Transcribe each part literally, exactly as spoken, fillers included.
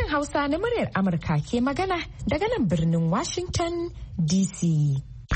Sashen Hausa na muryar Amurka ke magana daga nan birnin Washington D C.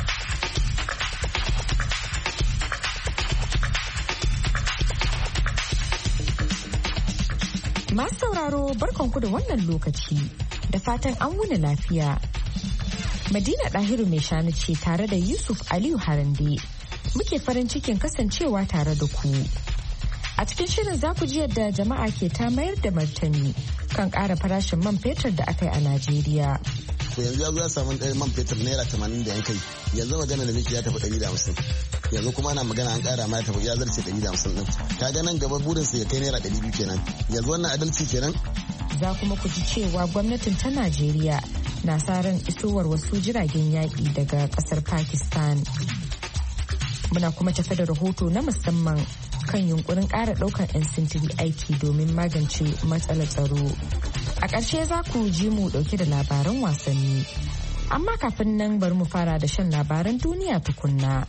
Masu sauraro barkanku da wannan lokaci da fatan an wuni lafiya. Madina Dahiru mai shanu ce tare da Yusuf Aliyu Harande. Muke farin cikin kasancewa tare da ku. A cikin shirin za ku ji yadda jama'a ke ta mayar da martani kan ƙara farashin man fetur da aka yi a Najeriya. To yanzu ya zo ya samu ɗaya man fetur naira tamanin da yankai. Yanzu magana da nake ya tafi ɗari da hamsin. Yanzu kuma ana magana an ƙara ma ya tafi ya zarce ɗari da hamsin ɗin. Ka ga nan gaba burinsa ya kai naira ɗari biyu kenan. Yanzu wannan adalci kenan. Za kuma ku ji cewa gwamnatin ta Najeriya na sa ran isowar wasu jiragen yaƙi daga ƙasar Pakistan. Muna kuma tafe da rahoto na musamman kan yunkurin ƙara ɗaukar 'yan sintiri aiki domin magance matsalar tsaro. A ƙarshe za ku ji mu ɗauke da labaran wasanni. Amma kafin nan bari mu fara da shan labaran duniya tukunna.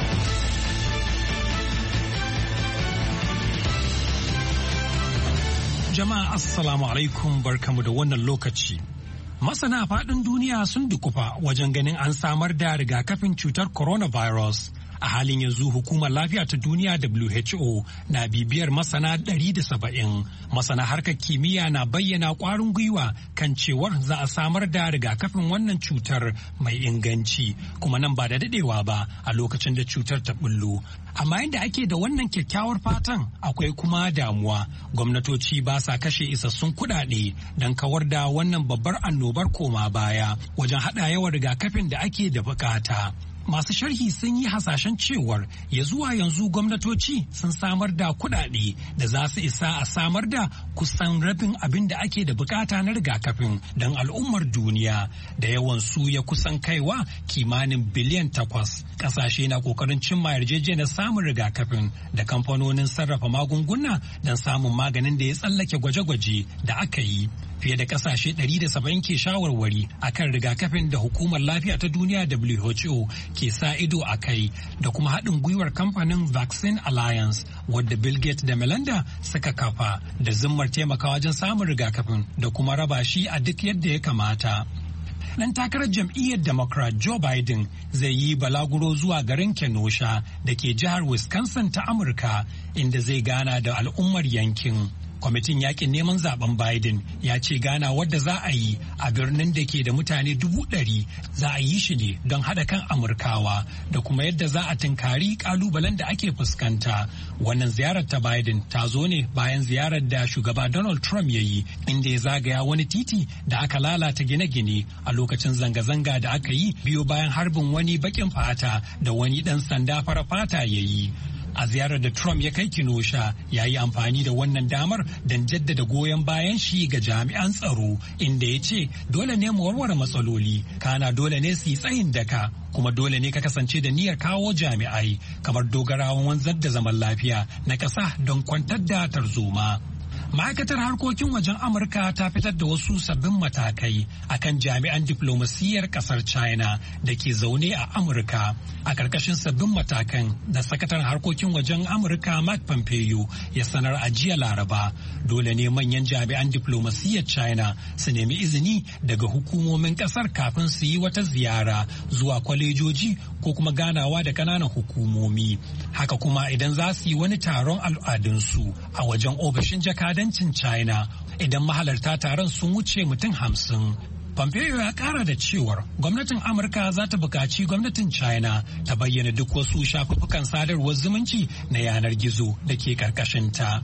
Jama'a Assalamu alaikum barkamu da wannan lokaci. Masana faɗin duniya sun dukufa wajen ganin an samar da rigakafin cutar coronavirus. A halin yanzu hukumar lafiya ta duniya W H O na bibiyar masana ɗari da saba'in. Masana harkar kimiyya na bayyana ƙwarin gwiwa kan cewar za a samar da rigakafin wannan cutar mai inganci kuma nan ba da daɗewa ba a lokacin da cutar ta bullo. Amma yadda ake da wannan kyakkyawar fatan akwai kuma damuwa. Gwamnatoci ba sa kashe isassun kuɗaɗe don kawar da wannan babbar annobar koma baya wajen haɗa yawan rigakafin da ake da bukata. Masu sharhi sun yi hasashen cewar ya zuwa yanzu gwamnatoci sun samar da kuɗaɗe da za su isa a samar da kusan rabin abin da ake da bukata na rigakafin don al'ummar duniya da yawan su ya kusan kaiwa kimanin biliyan takwas. Ƙasashe na ƙoƙarin cimma yarjejeniyar samun rigakafin da kamfanonin sarrafa magunguna don samun maganin da ya tsallake gwaje-gwaje da aka yi. Fiye da kasashe ɗari da saba'in ke shawarwari akan rigakafin da hukumar lafiya ta duniya W H O ke sa ido a kai da kuma haɗin gwiwar kamfanin Vaccine Alliance wadda Bill Gates da Melinda suka kafa da zimmar taimakawa wajen samun rigakafin da kuma raba shi a duk yadda ya kamata. Ɗan takarar jam'iyyar Democrat Joe Biden zai yi balaguro zuwa garin Kenosha da ke jihar Wisconsin ta Amurka inda zai gana da al'ummar yankin. Kwamitin yakin neman zaben Biden ya ce gana wadda za a yi a birnin da ke da mutane dubu ɗari za a yi shi ne don haɗa kan Amurkawa da kuma yadda za a tunkari ƙalubalen da ake fuskanta. Wannan ziyarar ta Biden ta zo ne bayan ziyarar da shugaba Donald Trump ya yi inda ya zagaya wani titi da aka lalata gine-gine a lokacin zanga-zanga da aka yi biyo bayan harbin wani baƙin fata da wani ɗan sanda fara fata ya yi. A ziyarar da Trump ya kai Kenosha ya yi amfani da wannan damar don jaddada goyon bayan shi ga jami'an tsaro inda ya ce dole ne mu warware matsaloli kana dole ne su yi tsayin daka kuma dole ne ka kasance da niyyar kawo jami'ai kamar dogarawan wanzar da zaman lafiya na ƙasa don kwantar da tarzoma. Ma'aikatar harkokin wajen Amurka ta fitar da wasu sabbin matakai akan jami'an diflomasiyyar kasar China da ke zaune a Amurka. A ƙarƙashin sabbin matakan da sakataren harkokin wajen Amurka Mike Pompeo ya sanar a jiya Laraba, dole ne manyan jami'an diflomasiyyar China su nemi izini daga hukumomin ƙasar kafin su yi wata ziyara zuwa kwalejoji ko kuma ganawa da ƙananan hukumomi. Haka kuma idan za su yi wani taron al'adunsu a wajen ofishin jakada China idan mahalarta taron sun wuce mutum hamsin. Pompeo ya kara da cewar gwamnatin Amurka za ta buƙaci gwamnatin China ta bayyana duk wasu shafuffukan sadarwar zumunci na yanar gizo da ke ƙarƙashinta.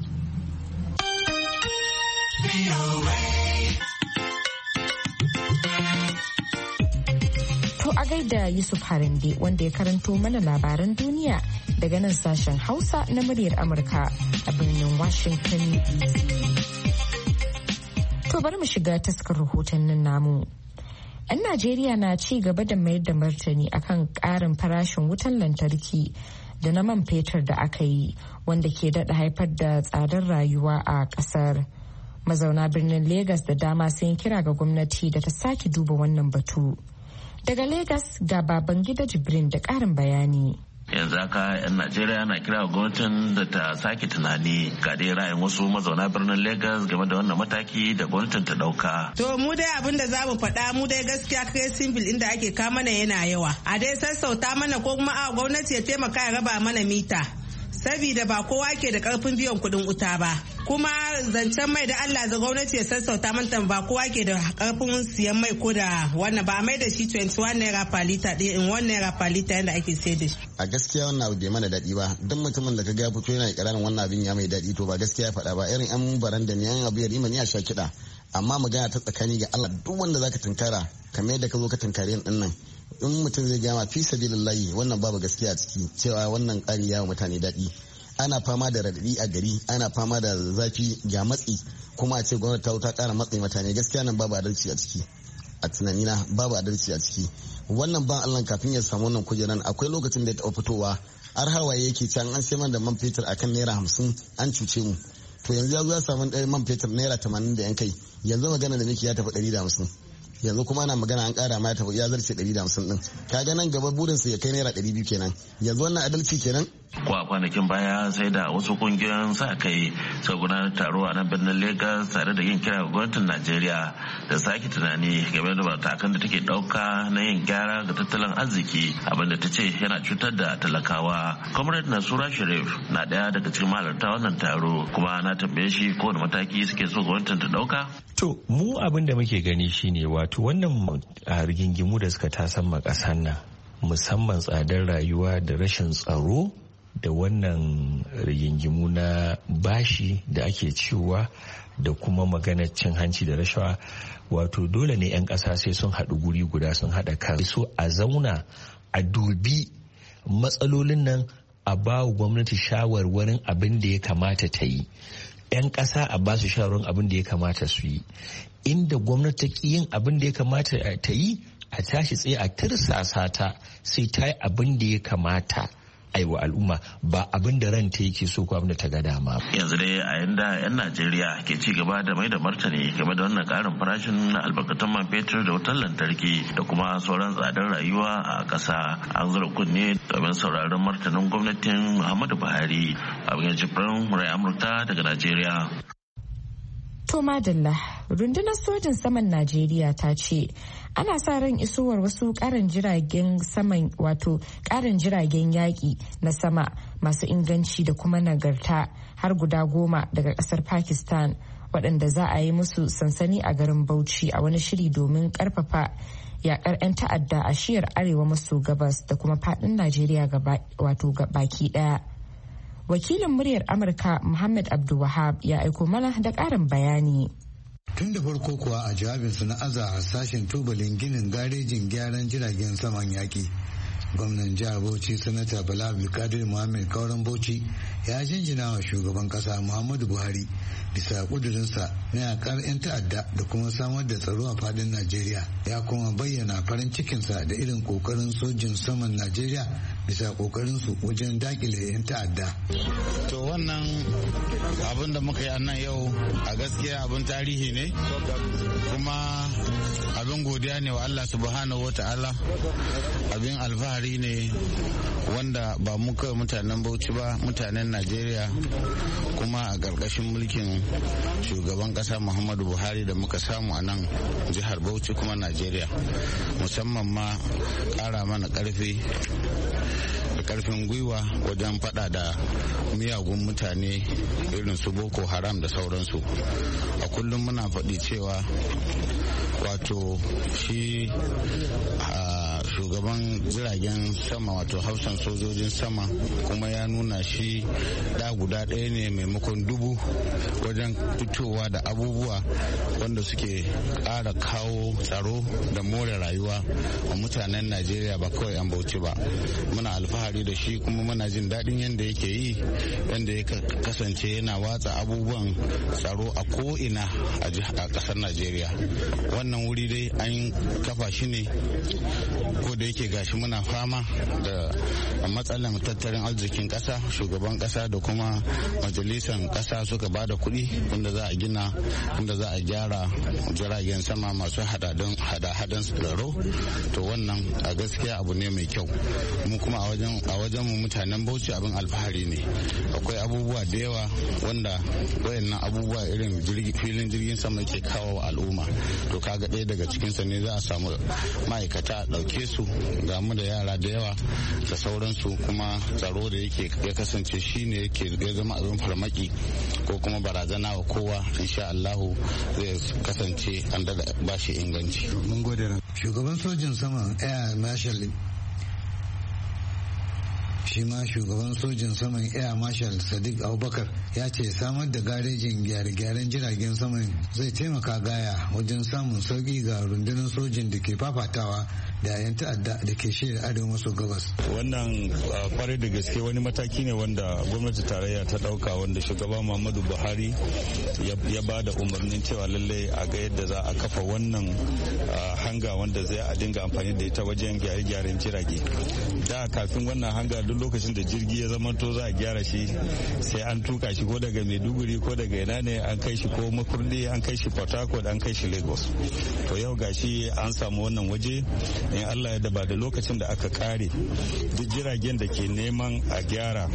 To a gaida Yusuf Harande wanda ya karanto mana labaran duniya daga nan sashen Hausa na muryar Amurka a birnin Washington D C. To bari mu shiga taskar rahotannin namu. 'Yan Najeriya na ci gaba da mayar da martani akan ƙarin farashin wutan lantarki da na man fetur da aka yi wanda ke daɗa haifar da tsadar rayuwa a ƙasar. Mazauna birnin Legas da dama sun kira ga gwamnati da ta sake duba wannan batu. Daga Legas ga Babangida Jibrin da ƙarin bayani. yanzu haka 'yan Najeriya na kira gwamnatin da ta sake tunani ga dai ra'ayin wasu mazauna birnin Lagos game da wannan mataki da gwamnatin ta dauka. To mu dai abin da za mu faɗa mu dai gaskiya kai simple inda ake kama mana yana yawa. A dai sassauta mana ko kuma a gwamnati ya taimaka ya raba mana mita. Sabida ba kowa ke da karfin biyan kuɗin wuta ba. Kuma zancen mai da Allah za gwamnati ya sassauta manta ba kowa ke da karfin siyan mai ko da wannan ba mai da shi twenty one naira per liter ɗaya in one naira per liter yadda ake sayar da shi. A gaskiya wannan abu bai mana daɗi ba duk mutumin da ka ga fito yana ƙirarin wannan abin ya mai daɗi to ba gaskiya faɗa ba irin yan baranda ne yan abu ya rima ne a sha kiɗa amma magana ta tsakani ga Allah duk wanda zaka tunkara kamar yadda ka zo ka tunkare yin ɗin nan in mutum zai gama fi sabilillahi wannan babu gaskiya a ciki cewa wannan ƙari ya wa mutane daɗi. Ana fama da radadi a gari ana fama da zafi ga matsi kuma a ce gwamnati ta ta kara matsi mutane gaskiya nan babu adalci a ciki a tunanina babu adalci a ciki wannan ban Allah kafin ya samu wannan kujeran akwai lokacin da ya taɓa fitowa har hawaye yake can an sai man da man fetur akan naira hamsin an cuce mu to yanzu ya zo ya samu ɗaya man fetur naira tamanin da yan kai yanzu magana da nake ya tafi ɗari da hamsin yanzu kuma ana magana an kara ma ya zarce ɗari da hamsin din kaga nan gaba burinsa ya kai naira ɗari biyu kenan yanzu wannan adalci kenan. Ko a kwanakin baya sai da wasu kungiyoyin sa kai sai gudanar taro a nan birnin Lagos tare da yin kira ga gwamnatin Najeriya da sake tunani game da matakan da take dauka na yin gyara ga tattalin arziki abinda ta ce yana cutar da talakawa. Comrade Nasura Sharif na daya daga cikin mahalarta wannan taro kuma na tambaye shi ko da mataki suke so gwamnatin ta dauka. To mu abin da muke gani shine wato wannan rigingimu da suka tasamma kasan nan musamman tsadar rayuwa da rashin tsaro da wannan rigingimu na bashi da ake ciwa da kuma maganar cin hanci da rashawa wato dole ne 'yan ƙasa sai sun haɗu guri guda sun haɗa kai so a zauna a dubi matsalolin nan a ba wa gwamnati shawarwarin abin da ya kamata ta yi 'yan ƙasa a ba su shawarwarin abin da ya kamata su yi inda gwamnati ta ƙi yin abin da ya kamata ta yi a tashi tsaye a tirsasa ta sai ta yi abin da ya kamata aiwa al'umma ba abin da ranta yake so ko abin da ta ga dama. Yanzu dai a yanda 'yan Najeriya ke ci gaba da mai da martani game da wannan karin farashin na albarkatun man fetur da wutar lantarki da kuma sauran tsadar rayuwa a ƙasa an zura kunne domin sauraron martanin gwamnatin Muhammadu Buhari abin jibrin murai Amurka daga Najeriya. To madalla, rundunar sojin saman Najeriya ta ce ana sa ran isowar wasu karin jiragen saman wato karin jiragen yaƙi na sama masu inganci da kuma nagarta har guda goma daga ƙasar Pakistan waɗanda za a yi musu sansani a garin Bauchi a wani shiri domin ƙarfafa yaƙar 'yan ta'adda a shiyar arewa maso gabas da kuma faɗin Najeriya wato baki ɗaya. Wakilin muryar Amurka Muhammad Abdulwahab ya aiko mana da ƙarin bayani. Tun da farko kuwa a jawabinsu na aza a sashen tubalin ginin garejin gyaran jiragen saman yaƙi. Gwamnan jihar Bauchi Sanata Bala Abdulkadir Muhammad Kauran Bauchi ya jinjina wa shugaban ƙasa Muhammadu Buhari bisa ƙudurinsa na yaƙar 'yan ta'adda da kuma samar da tsaro a faɗin Najeriya. Ya kuma bayyana farin cikinsa da irin ƙoƙarin sojin saman Najeriya bisa ƙoƙarinsu wajen daƙile 'yan ta'adda. To wannan abin da muka yi a nan yau a gaskiya abin tarihi ne kuma abin godiya ne wa Allah subhanahu wa ta'ala abin alfahari ne wanda ba mu kawai mutanen Bauchi ba mutanen Najeriya kuma a ƙarƙashin mulkin shugaban ƙasa Muhammadu Buhari da muka samu a nan jihar Bauchi kuma Najeriya musamman ma ƙara mana ƙarfi da karfin gwiwa wajen fada da miyagun mutane irin su Boko Haram da sauransu. A kullum muna faɗi cewa wato shi shugaban jiragen sama wato hausan sojojin sama kuma ya nuna shi da guda ɗaya ne maimakon dubu wajen fitowa da abubuwa wanda suke ƙara kawo tsaro da more rayuwa a mutanen Najeriya ba kawai an Bauchi ba. Muna alfahari da shi kuma muna jin daɗin yadda yake yi yadda ya kasance yana watsa abubuwan tsaro a ko'ina a ƙasar Najeriya. Wannan wuri dai an kafa shi ne ko da yake yake gashi muna fama da matsalar tattalin arzikin kasa, shugaban kasa da kuma majalisar kasa suka bada kuɗi wanda za a gina, wanda za a gyara jiragen sama masu hada-hadan tsaro. To wannan a gaskiya abu ne mai kyau. Mu kuma a wajen mu mutanen Bauchi abin alfahari ne. Akwai abubuwa da yawa wanda wayannan abubuwa irin filin jirgin sama ke kawo wa al'umma. To kaga ɗaya daga cikinsa ne za a samu ma'aikata a ɗauke su, ga mu da yara da yawa da sauransu, kuma tsaro da yake ya kasance shine yake ya zama abin farmaki ko kuma barazana wa kowa, insha Allahu zai kasance an daga bashi inganci. Mun gode. Shugaban sojin saman Air Marshal shi ma shugaban sojin saman Air Marshal Sadiq Abubakar ya ce samar da garejin gyare-gyaren jiragen saman zai taimaka gaya wajen samun sauki ga rundunar sojin da ke fafatawa da 'yan ta'adda da ke shirya arewa maso gabas. Wannan kwarai da gaske wani mataki ne wanda gwamnati tarayya ta dauka, wanda shugaba Muhammadu Buhari ya ba da umarnin cewa lallai a ga yadda za a kafa wannan hanga wanda zai a dinga amfani da ita wajen gyare-gyaren jirage. Da kafin wannan hanga duk lokacin da jirgi ya zama to za a gyara shi sai an tuka shi ko daga Maiduguri ko daga ina ne an kai shi ko Makurdi, an kai shi Port Harcourt, an kai shi Lagos. To yau gashi an samu wannan waje, in Allah ya daba da lokacin da aka kare duk jiragen da ke neman a gyara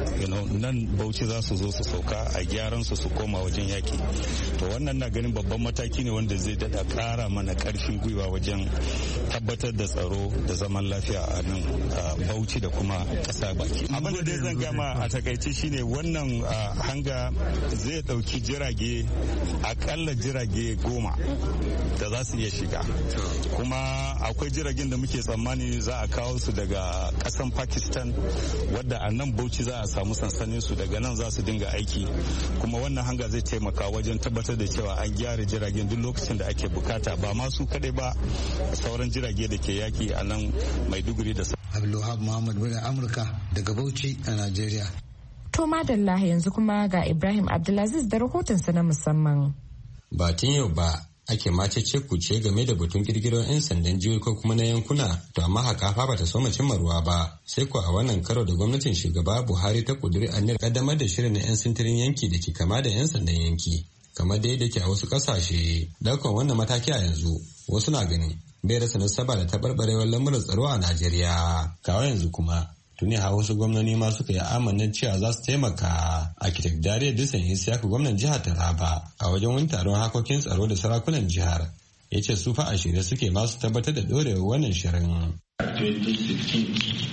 nan Bauchi za su zo su sauka a gyaran su su koma wajen yaki. To wannan na ganin babban mataki ne wanda zai dada kara mana karfin gwiwa wajen tabbatar da tsaro da zaman lafiya a nan Bauchi da kuma kasa baki. Abin da dai zan gama a takaice shine wannan hanga zai dauki jirage akalla jirage goma da za su iya shiga, kuma akwai jiragen da muke tsammani za a kawo su daga kasan Pakistan wadda a nan Bauchi za a samu sansanin su, daga nan za su dinga aiki, kuma wannan hanga zai taimaka wajen tabbatar da cewa an gyara jiragen duk lokacin da ake bukata, ba ma su kadai ba, sauran jirage da ke yaki a nan Maiduguri da Abdulwahab Muhammad bin Amurka daga Bauchi a Najeriya. To madalla yanzu kuma ga Ibrahim Abdulaziz da rahotonsa na musamman. Ba tun yau ba ake mace ce kuce game da batun kirkiro 'yan sandan jihohi ko kuma na yankuna, to amma haka fa bata soma cimma ruwa ba, sai ko a wannan karo da gwamnatin shugaba Buhari ta kuduri aniyar kaddamar da shirin na 'yan sintirin yanki da ke kama da 'yan sandan yanki, kamar da yadda ke a wasu kasashe. Daukan wannan mataki a yanzu wasu na ganin bai rasa nasaba da taɓarɓarewar lamuran tsaro a Najeriya. Kawai yanzu kuma tuni ha wasu gwamnoni ma suka yi amannin cewa za su taimaka. Architect Dariya Disan Isiyaku, gwamnan jihar Taraba, a wajen wani taron harkokin tsaro da sarakunan jihar, ya ce su fa a shirye suke masu tabbatar da ɗorewar wannan shirin. twenty sixteen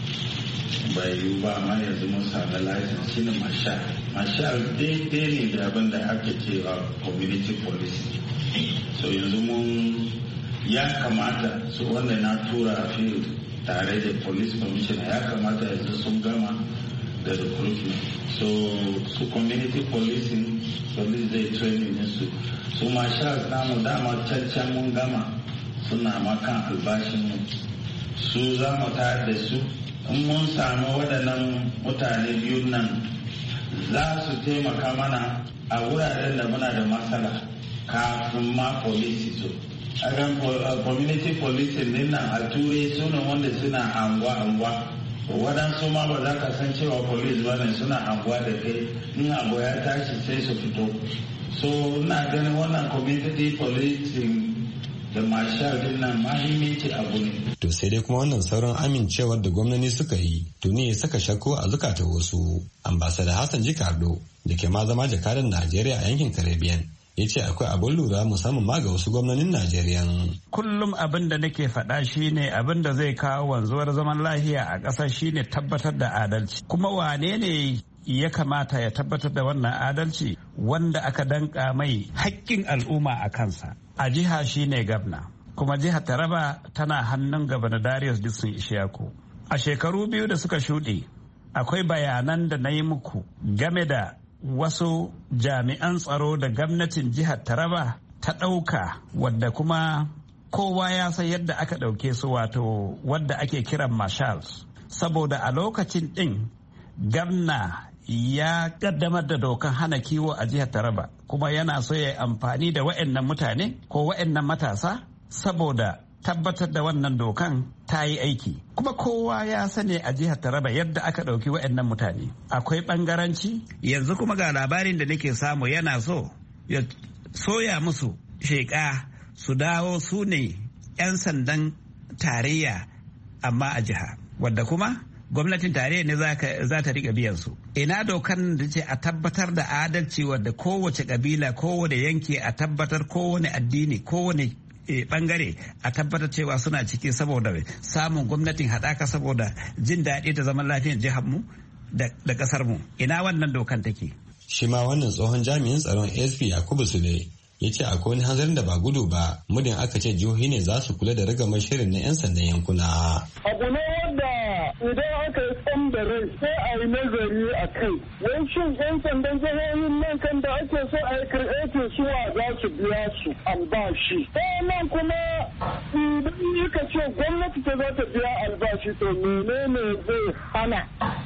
bai yiwu ba, amma yanzu mun sami license shi ne marshal. Marshal daidai ne da abin da ake cewa community policy. So yanzu mun ya kamata su wanda na tura field tare da police commissioner ya kamata yanzu sun gama da recruitment. So su community policing, police zai training su. Su marshals namu dama cancan mun gama suna makan albashin mu. Su za mu tayar da su. In mun sami waɗannan mutane biyu nan za su taimaka mana a wuraren da muna da matsala kafin ma police su. A kan community policing din nan a turai suna wanda suna anguwa-anguwa. Waɗansu ma ba za ka san cewa police ba ne, suna anguwa da kai, in abu ya tashi sai su fito. So ina ganin wannan community policing da marshal din nan mahimmanci abu ne. To sai dai kuma wannan sauran amincewar da gwamnati suka yi tuni ya saka shakku a zukata wasu. Ambassador Hassan Jikardo da ke ma zama jakadan Najeriya a yankin Caribbean ya ce akwai abin lura musamman ma ga wasu gwamnonin Najeriya. Kullum abin da nake faɗa shine abin da zai kawo wanzuwar zaman lafiya a ƙasa shine tabbatar da adalci. Kuma wane ne ya kamata ya tabbatar da wannan adalci? Wanda aka danka mai haƙƙin al'umma a kansa. A jiha shine gabna. Kuma jihar Taraba tana hannun Gabana Darius Dixon Ishaku. A shekaru biyu da suka shuɗe akwai bayanan da na yi muku game da wasu jami'an tsaro da gwamnatin jihar Taraba ta ɗauka, wadda kuma kowa ya san yadda aka ɗauke su, wato wadda ake kiran marshals. Saboda a lokacin ɗin gwamna ya ƙaddamar da dokan hana kiwo a jihar Taraba, kuma yana so ya amfani da wa'annan mutane ko wa'annan matasa saboda tabbatar da wannan dokan ta yi aiki. Kuma kowa ya sani a jihar Taraba yadda aka ɗauki waɗannan mutane. Akwai ɓangaranci, yanzu kuma ga labarin da nake samu yana so ya soya musu sheƙa su dawo su ne 'yan sandan tarayya amma a jiha. Wadda kuma gwamnatin tarayya ne za ta riƙa biyan su. Ina dokan da ce a tabbatar da adalci wadda kowace ƙabila, kowane yanki a tabbatar, kowane addini, kowane bangare a tabbatar cewa suna ciki saboda samun gwamnatin haɗaka, saboda jin daɗi da zaman lafiyar jihar mu da ƙasar mu. Ina wannan dokan take? Shi ma wannan tsohon jami'in tsaron A S P Yakubu Sule ya ce akwai wani hanzarin da ba gudu ba muddin aka ce jihohi ne za su kula da ragamar shirin na 'yan sandan yankuna. Abu ne wanda idan aka yi tsam da rai sai a yi nazari a kai. Wai shin 'yan sandan jihohin nan kan da ake so a yi kirɗe suwa za su biya su albashi. Nan kuma idan ka ce gwamnati ta za ta biya albashi to menene zai hana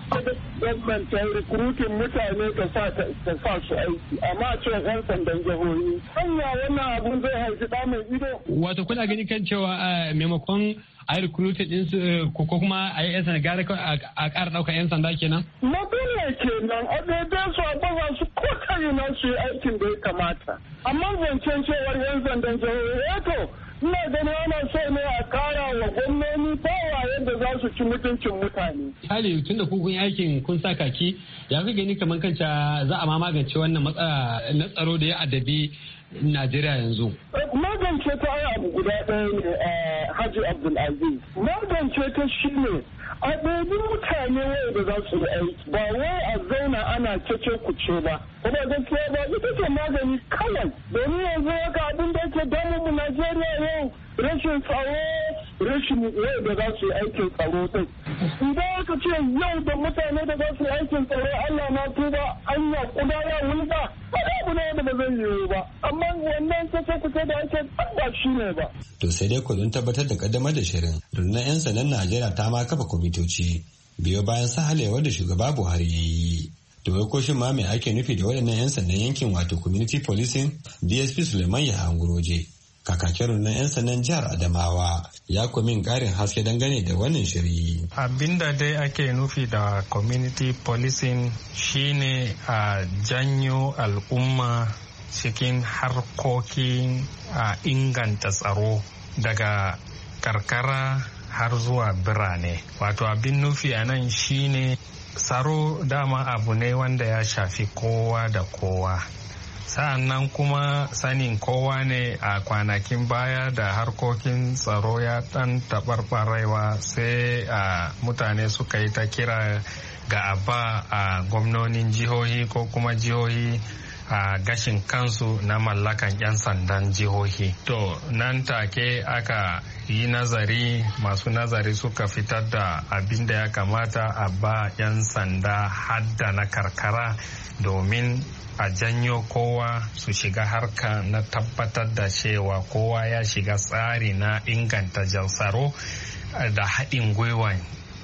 gwamnati ta rikrutin mutane ta sa su aiki amma ce 'yan sandan jihohi. Hanya wannan abun zai haifi ɗa mai ido. Wato kuna gani kan cewa maimakon a yi recruited din su ko kuma a yi yan sanda gara a ƙara ɗaukar yan sanda kenan? Magana kenan a daidai su a baza su ko kare na su yi aikin da ya kamata. Amma zancen cewar yan sandan jihohi to ina gani ana so ne a kara wa gwamnoni bawa yadda za su ci mutuncin mutane. Hali tun da kun yi aikin kun sa kaki ya fi gani kamar kanca za a ma magance wannan matsala na tsaro da ya addabi Najeriya yanzu. Magance ta ai abu guda ɗaya ne a Haji Abdulaziz. Magance ta shi ne a ɗaiɗin mutane wai da za su yi aiki ba wai a zauna ana cece kuce ba. Kuma gaskiya ba ita ce magani kawai domin yanzu haka abin da yake damun mu Najeriya yau rashin tsaro rashin yau da za su yi aikin tsaro din. Idan aka ce yau da mutane da za su yi aikin tsaro Allah na tuba anya kuda ya wulba ba abu ne da ba zai yiwu ba amma wannan cece kuce da ake ba shi ne ba. To sai dai kudin tabbatar da kaddamar da shirin rundunar 'yan sandan Najeriya ta ma kafa kwamitoci biyo bayan sahalewar da shugaba Buhari ya yi. To wai ko shin ma me ake nufi da waɗannan 'yan sandan yankin wato community policing? D S P Suleiman Yahanguroje kakakin rundunar 'yan sandan jihar Adamawa ya min ƙarin haske dangane da wannan shiri. Abinda dai ake nufi da community policing shine a janyo al'umma cikin harkokin a inganta tsaro daga karkara har zuwa birane. Wato abin nufi a nan shine tsaro dama abu ne wanda ya shafi kowa da kowa. Sa'an nan kuma sanin kowa ne a kwanakin baya da harkokin tsaro ya ɗan taɓarɓarewa sai a mutane suka yi ta kira ga abba a gwamnonin jihohi ko kuma jihohi a gashin kansu na mallakan 'yan sandan jihohi. To nan take aka yi nazari, masu nazari suka fitar da abin da ya kamata a ba 'yan sanda hadda na karkara domin a janyo kowa su shiga harka na tabbatar da cewa kowa ya shiga tsari na inganta tsaro da haɗin gwiwa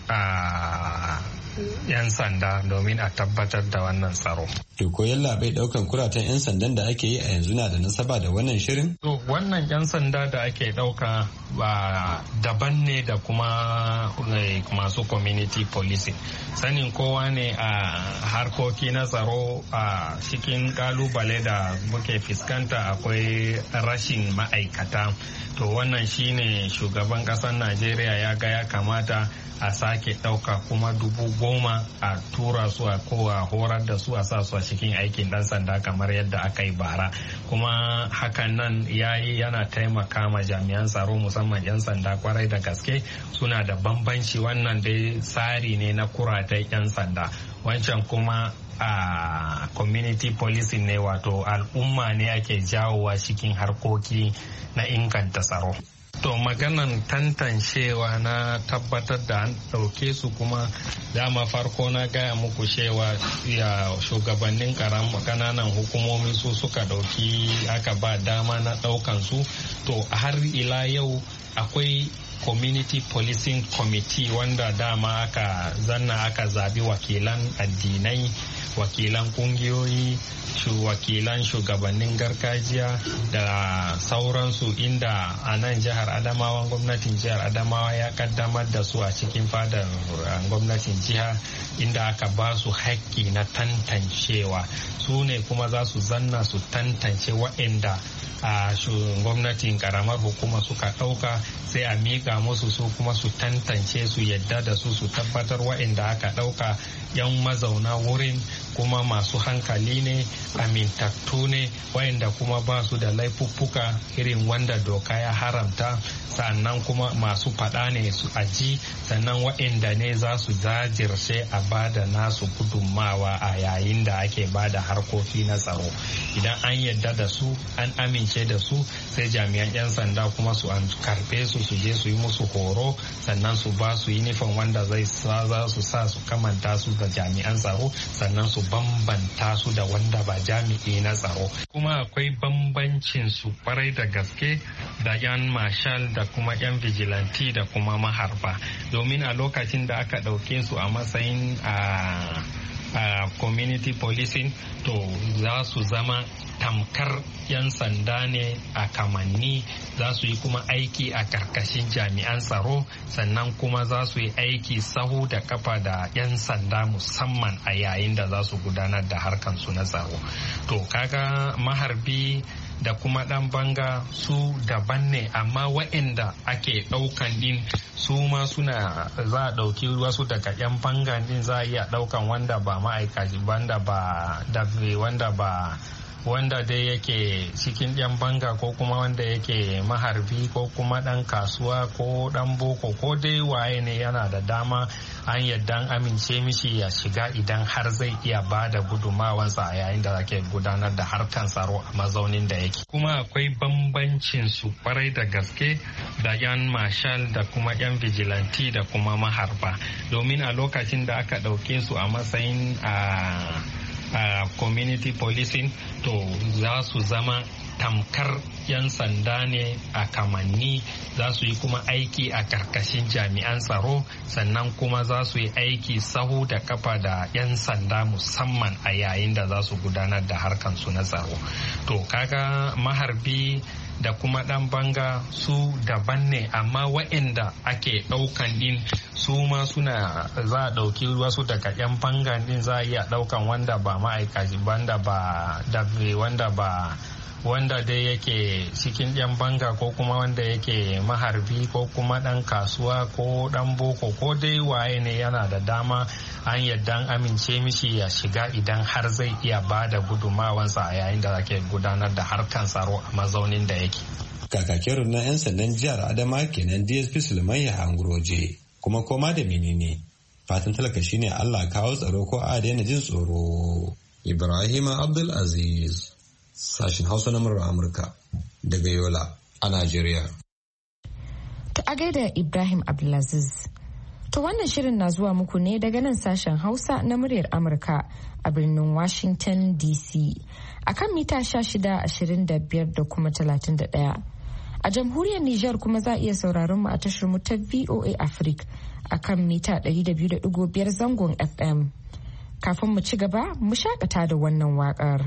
a 'yan sanda domin a tabbatar da wannan tsaro. To ko yalla bai daukan kuratan 'yan sandan da ake yi a yanzu na da nasaba da wannan shirin? To wannan 'yan sanda da ake dauka ba daban ne da kuma masu community policing. Sanin kowa ne a harkoki na tsaro a cikin kalubale da muke fuskanta akwai rashin ma'aikata. To wannan shine shugaban ƙasar Najeriya ya ga ya kamata a sake ɗauka kuma dubu goma a tura su a kowa horar da su a sa su a cikin aikin ɗan sanda kamar yadda aka yi bara. Kuma hakan nan ya yi yana taimaka ma jami'an tsaro musamman 'yan sanda kwarai da gaske suna da bambanci. Wannan dai tsari ne na kuratai 'yan sanda, wancan kuma a community policing ne, wato al'umma ne ake jawowa cikin harkoki na inganta tsaro. To maganan tantancewa na tabbatar da an ɗauke su kuma dama farko na gaya muku cewa ya shugabannin kananan hukumomi su suka ɗauki aka ba dama na ɗaukan su. To har ila yau akwai community policing committee wanda dama aka zanna aka zabi wakilan addinai wakilan kungiyoyi wakilan shugabannin gargajiya da sauransu, inda a nan jihar Adamawa gwamnatin jihar Adamawa ya kaddamar da su a cikin fadar gwamnatin jiha, inda aka ba su haƙƙi na tantancewa. Su ne kuma za su zanna su tantance waɗanda a gwamnatin karamar hukuma suka ɗauka, sai a miƙa musu su kuma su tantance su yadda da su su tabbatar waɗanda aka ɗauka yan mazauna wurin kuma masu hankali ne, amintattu ne, waɗanda kuma ba su da laifuffuka irin wanda doka ya haramta, sannan kuma masu faɗa ne su aji, sannan waɗanda ne za su jajirce a bada nasu gudunmawa a yayin da ake bada harkoki na tsaro. Idan an yadda da su an amince da su, sai jami'an 'yan sanda kuma su an karɓe su su je su yi musu horo, sannan su ba su uniform wanda zai sa za su sa su kamanta su da jami'an tsaro, sannan su bambanta su da wanda ba jami'i na tsaro. Kuma akwai bambancin su kwarai da gaske da 'yan marshal da kuma 'yan vigilante da kuma maharba, domin a lokacin da aka ɗauke su a matsayin a a community policing, to za su zama tamkar 'yan sanda ne a kamanni, za su yi kuma aiki a karkashin jami'an tsaro, sannan kuma za su yi aiki sahu da kafa da 'yan sanda musamman a yayin da za su gudanar da harkansu na tsaro. To kaga maharbi da kuma dan banga su daban ne, amma waɗanda ake ɗaukan din su ma suna za a ɗauki wasu daga yan banga din, za a iya ɗaukan wanda ba ma'aikaci wanda ba wanda ba wanda dai yake cikin yan banga ko kuma wanda yake maharbi ko kuma dan kasuwa ko dan boko ko dai waye ne, yana da dama an yadda an amince mishi ya shiga idan har zai iya ba da gudumawansa a yayin da ake gudanar da harkan tsaro a mazaunin da yake. Kuma akwai bambancin su kwarai da gaske da yan marshal da kuma yan vigilante da kuma maharba, domin a lokacin da aka ɗauke su a matsayin a a community policing, to za su zama tamkar 'yan sanda ne a kamanni, za su yi kuma aiki a karkashin jami'an tsaro, sannan kuma za su yi aiki sahu da kafa da 'yan sanda musamman a yayin da za su gudanar da harkansu na tsaro. To kaga maharbi da kuma dan banga su daban ne, amma waɗanda ake ɗaukan din su ma suna za a ɗauki wasu daga yan banga din, za a iya ɗaukan wanda ba ma'aikaci wanda ba wanda ba wanda dai yake cikin yan banga ko kuma wanda yake maharbi ko kuma dan kasuwa ko dan boko ko dai waye ne, yana da dama an yadda an amince mishi ya shiga idan har zai iya ba da gudumawansa a yayin da ake gudanar da harkan tsaro a mazaunin da yake. Kakakin rundunar 'yan sandan jihar Adama kenan D S P Suleiman Yahangroje. Kuma koma da menene fatan talaka shine Allah kawo tsaro ko a daina jin tsoro. Ibrahim Abdul Aziz, sashin Hausa na murar Amurka daga Yola a Najeriya. To a gaida Ibrahim Abdulaziz. To wannan shirin na zuwa muku ne daga nan sashen Hausa na muryar Amurka a birnin Washington D C a kan mita sha shida, ashirin da biyar da kuma talatin da ɗaya. A jamhuriyar Nijar kuma za a iya sauraron mu a tashar mu ta V O A Africa a kan mita ɗari da biyu da ɗigo biyar zangon F M. Kafin mu ci gaba, mu shakata da wannan waƙar.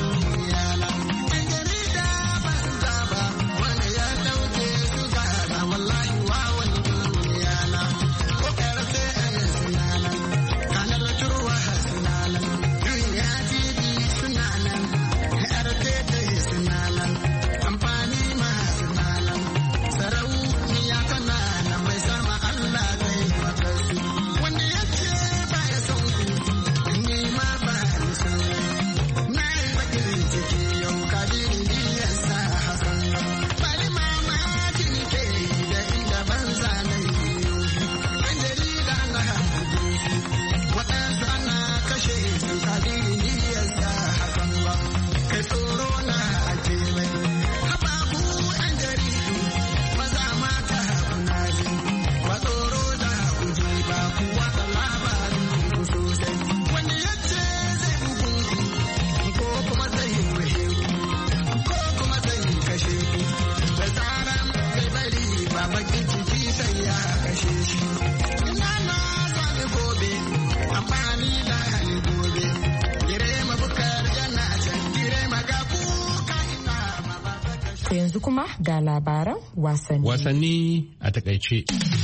Wanda ya dauke su ga To yanzu kuma ga labaran wasanni. Wasanni a takaice.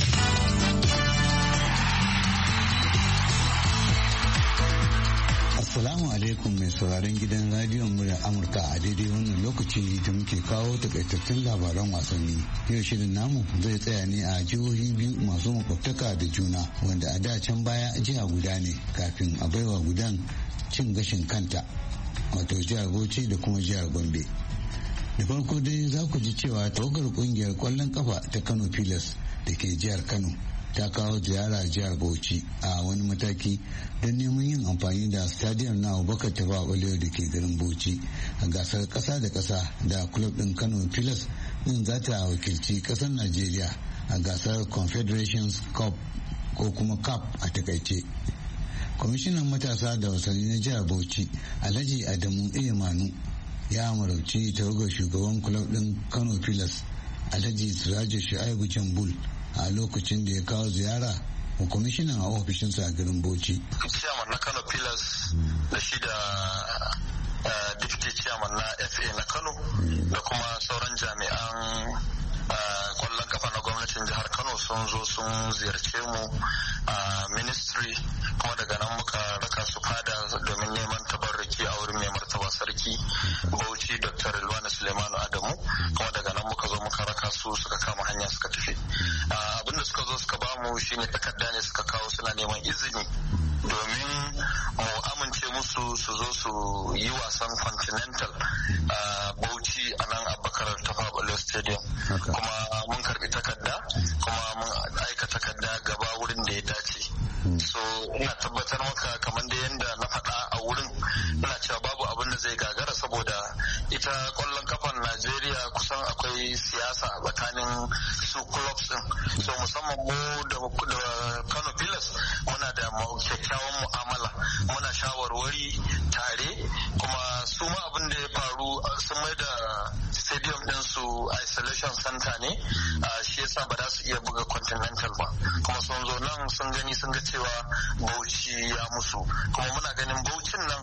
Assalamu alaikum mai sauraron gidan radiyon muryar Amurka a daidai wannan lokaci da muke kawo takaitattun labaran wasanni. Yau shirin namu zai tsaya ne a jihohi biyu masu makwabtaka da juna wanda a da can baya jiha guda ne kafin a baiwa gudan cin gashin kanta, wato jihar Bauchi da kuma jihar Gombe. Da farko dai za ku ji cewa tawagar kungiyar kwallon kafa ta Kano Pilas da ke jihar Kano ta kawo ziyara jihar Bauchi a wani mataki don neman yin amfani da stadium na Abubakar Tafawa Balewa da ke garin Bauchi a gasar kasa da kasa da club din Kano Pilas din za ta wakilci kasar Najeriya a gasar Confederations Cup ko kuma Cup a takaice. Kwamishinan matasa da wasanni na jihar Bauchi Alhaji Adamu Iyamanu ya marauci tawagar shugaban club din Kano Pilas Alhaji Sirajo Shu'aibu Jambul a lokacin da ya kawo ziyara wa kwamishinan a ofishinsa a garin Bauchi. Chairman na Kano Pillars da shi da deputy chairman na F A na Kano da kuma sauran jami'an kwallon kafa na gwamnatin jihar Kano sun zo sun ziyarce mu a ministry, kuma daga nan muka raka su fada domin neman tabarraki a wurin mai martaba sarki Bauchi Doctor Rilwana Suleimanu Adamu, kuma daga nan muka zo muka raka su suka kama hanya suka tafi. Abinda suka zo suka bamu shine takarda ne suka kawo suna neman izini domin mu amince musu su zo su yi wasan continental a Bauchi a nan Abubakar Tafawa Balewa Stadium, kuma mun karbi takarda kuma mun aika takarda gaba wurin da ya dace. So ina tabbatar maka kamar da yadda na faɗa a wurin, ina cewa babu abin da zai gagara saboda ita kwallon kafan Najeriya kusan akwai siyasa tsakanin su clubs din. So musamman mu da Kano Pilas muna da kyakkyawan mu'amala, muna shawarwari tare, kuma su ma abin da ya faru sun mai da stadium din su isolation center ne, shi yasa ba za su iya buga continental ba, kuma sun zo nan sun gani sun ga cewa Bauchi ya musu, kuma muna ganin Bauchin nan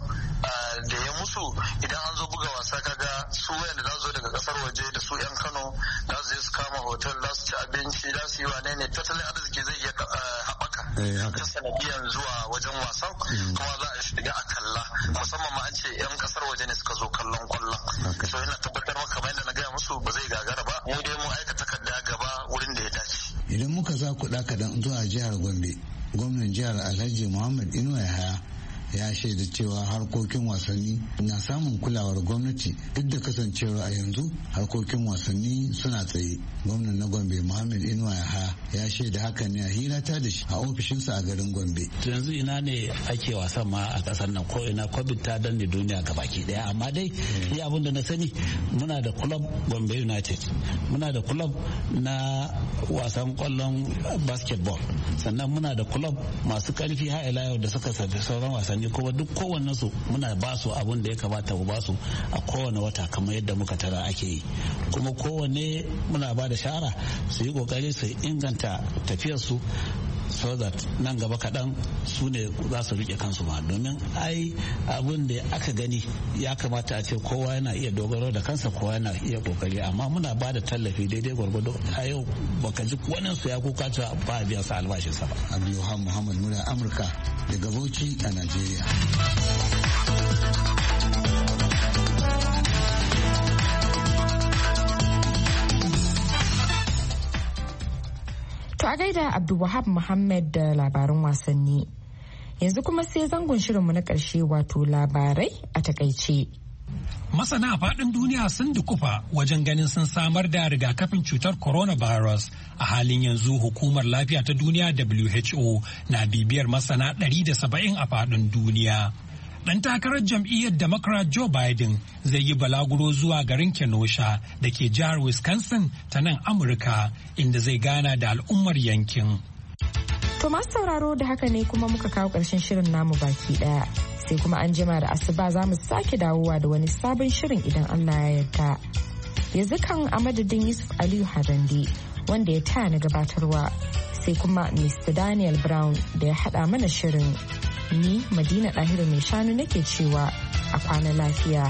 da ya musu idan an zo buga wasa kaga su wayanda za su zo daga kasar waje da su yan Kano za su je su kama hotel, za su ci abinci, za su yi wane ne, tattalin arziki zai iya haɓaka ta sanadiyan zuwa wajen wasan, kuma za a shiga a kalla, musamman ma an ce yan kasar waje ne suka zo kallon kwallon. So ina tabbatar maka kamar yadda na gaya musu ba zai gagara ba, mu dai mu aika takarda gaba wurin da ya dace. Idan muka za kuɗa kaɗan zuwa jihar Gombe, gwamnan jihar Alhaji Muhammad Inuwa Yahaya ya shaida cewa harkokin wasanni na samun kulawar gwamnati duk da kasancewa a yanzu harkokin wasanni suna tsaye. Gwamnan na Gombe Muhammad Inuwa Yahaya ya shaida hakan ne a hirata da shi a ofishinsa a garin Gombe. Yanzu ina ne ake wasan ma a kasar nan, ko ina COVID ta danne duniya gabaki daya, amma dai ni abin da na sani muna da club Gombe United, muna da club na wasan kwallon basketball, sannan muna da club masu karfi har ila yau da suka sauran wasanni, kuma duk kowanne su muna ba su abin da ya kamata mu ba su a kowane wata kamar yadda muka tara ake yi, kuma kowanne muna ba da shawara su yi kokari su inganta tafiyar su so that nan gaba kaɗan su ne za su rike kansu ma, domin ai abin da aka gani ya kamata a ce kowa yana iya dogaro da kansa, kowa yana iya kokari, amma muna ba da tallafi daidai gwargwado. A yau baka ji wani su ya kuka cewa ba a biyan sa albashinsa ba. Abdulhamid Muhammad murya Amurka daga Bauchi a Najeriya. To a gaida Abdulwahab Muhammad da labaran wasanni. Yanzu kuma sai zangon shirinmu na ƙarshe, wato labarai a takaice. Masana a faɗin duniya sun dukufa wajen ganin sun samar da rigakafin cutar coronavirus. A halin yanzu hukumar lafiya ta duniya W H O na bibiyar masana ɗari da saba'in a faɗin duniya. Ɗan takarar jam'iyyar Democrat Joe Biden zai yi balaguro zuwa garin Kenosha da ke jihar Wisconsin ta nan Amurka, inda zai gana da al'ummar yankin. To masu sauraro, da haka ne kuma muka kawo ƙarshen shirin namu baki ɗaya. Sai kuma an jima da asuba za mu sake dawowa da wani sabon shirin idan Allah ya yarda. Yanzu kan a madadin Yusuf Aliyu Harande wanda ya taya na gabatarwa, sai kuma Mister Daniel Brown da ya haɗa mana shirin. Ni Madina Ɗahiru mai shanu nake cewa a kwana lafiya.